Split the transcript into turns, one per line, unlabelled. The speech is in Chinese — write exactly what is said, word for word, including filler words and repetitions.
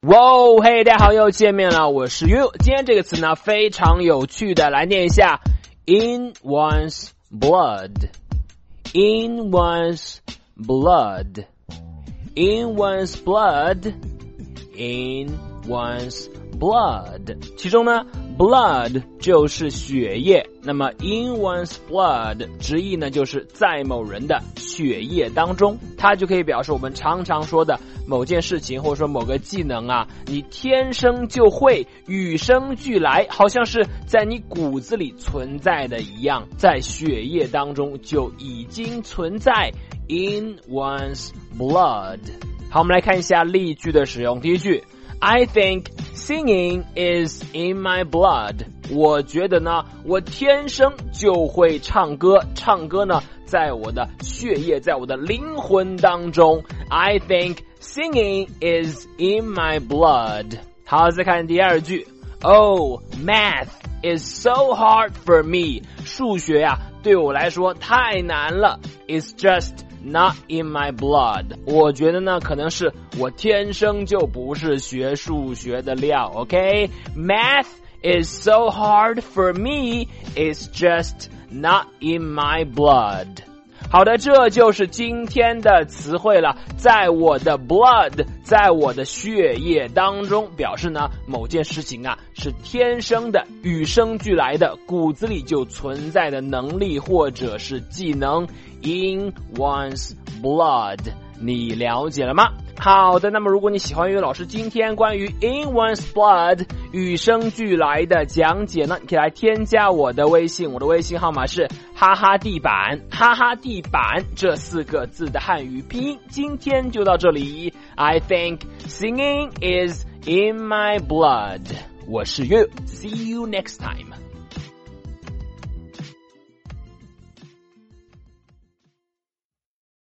哇哦，嘿，大家好，又见面了，我是 You。今天这个词呢非常有趣的，来念一下 in one's blood in one's blood in one's blood in one's blood 其中呢 blood 就是血液，那么 in one's blood 直译呢就是在某人的血液当中，它就可以表示我们常常说的某件事情或者说某个技能啊，你天生就会，与生俱来，好像是在你骨子里存在的一样，在血液当中就已经存在 in one's blood。 好，我们来看一下例句的使用。第一句， I think singing is in my blood。 我觉得呢，我天生就会唱歌，唱歌呢在我的血液，在我的灵魂当中。 I think singing is in my blood。 好，再看第二句， Oh, math is so hard for me。 数学呀、啊、对我来说太难了。 It's just not in my blood。 我觉得呢可能是我天生就不是学数学的料。 OK， Math is so hard for me. It's just not in my blood。 好的，这就是今天的词汇了。在我的 blood， 在我的血液当中，表示呢某件事情啊是天生的，与生俱来的，骨子里就存在的能力或者是技能。 in one's blood， 你了解了吗？好的，那么如果你喜欢于老师今天关于 in one's blood 与生俱来的讲解呢，你可以来添加我的微信，我的微信号码是哈哈地板，哈哈地板这四个字的汉语拼音。今天就到这里， I think singing is in my blood。 我是 You， see you next time。